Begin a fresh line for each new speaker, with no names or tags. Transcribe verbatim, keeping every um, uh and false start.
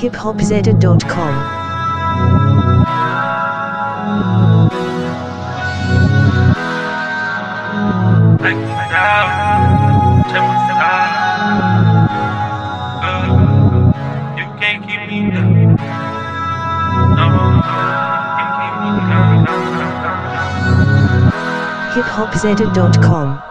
hip hop zeta dot com.
You can't keep me down. No, you can't keep me down.
hip hop zeta dot com.